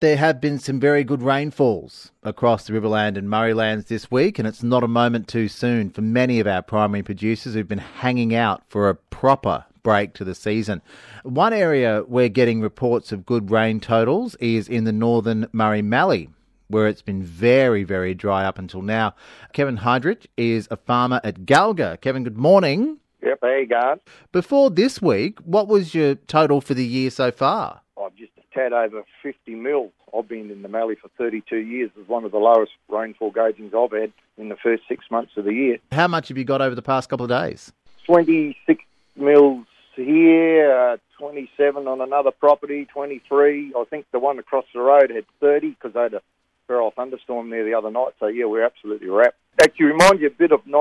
There have been some very good rainfalls across the Riverland and Murraylands this week, and it's not a moment too soon for many of our primary producers who've been hanging out for a proper break to the season. One area we're getting reports of good rain totals is in the northern Murray Mallee, where it's been very, very dry up until now. Kevin Heidrich is a farmer at Galga. Kevin, good morning. Yep, how you going? Before this week, what was your total for the year so far? Just a tad over 50 mil. I've been in the Mallee for 32 years. It's one of the lowest rainfall gaugings I've had in the first 6 months of the year. How much have you got over the past couple of days? 26 mils here, 27 on another property, 23. I think the one across the road had 30 because they had a feral thunderstorm there the other night. So, yeah, we're absolutely wrapped. Actually, remind you a bit of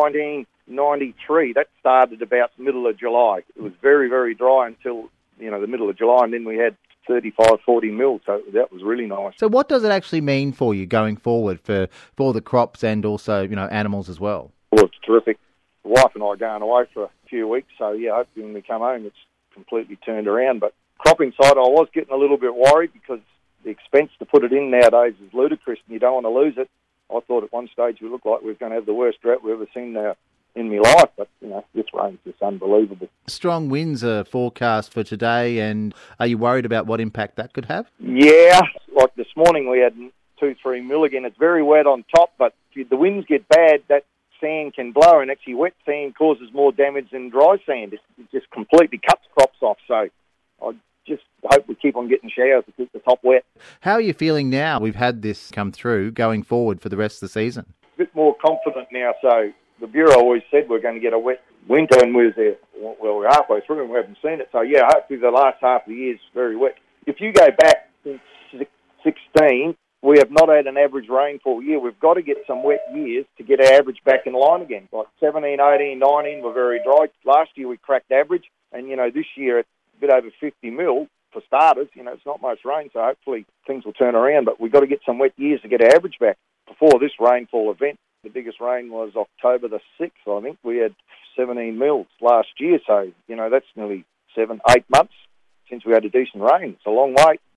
1993. That started about the middle of July. It was very, very dry until, the middle of July, and then we had 35, 40 mil, so that was really nice. So what does it actually mean for you going forward for the crops and also, animals as well? Well, it's terrific. The wife and I are going away for a few weeks, so yeah, hopefully when we come home it's completely turned around. But cropping side, I was getting a little bit worried because the expense to put it in nowadays is ludicrous and you don't want to lose it. I thought at one stage we looked like we were going to have the worst drought we've ever seen in my life, but this rain's just unbelievable. Strong winds are forecast for today, and are you worried about what impact that could have? Yeah, like this morning we had 2-3 mil again. It's very wet on top, but if the winds get bad, that sand can blow, and actually wet sand causes more damage than dry sand. It just completely cuts crops off, so I just hope we keep on getting showers to keep the top wet. How are you feeling now we've had this come through going forward for the rest of the season? A bit more confident now, so the Bureau always said we're going to get a wet winter, and we're halfway through and we haven't seen it. So, yeah, hopefully the last half of the year is very wet. If you go back since 16, we have not had an average rainfall year. We've got to get some wet years to get our average back in line again. Like 17, 18, 19 were very dry. Last year we cracked average, and, this year it's a bit over 50 mil. For starters, it's not much rain, so hopefully things will turn around. But we've got to get some wet years to get our average back. Before this rainfall event, the biggest rain was October the 6th, I think. We had 17 mils last year, so, that's nearly 7-8 months since we had a decent rain. It's a long way.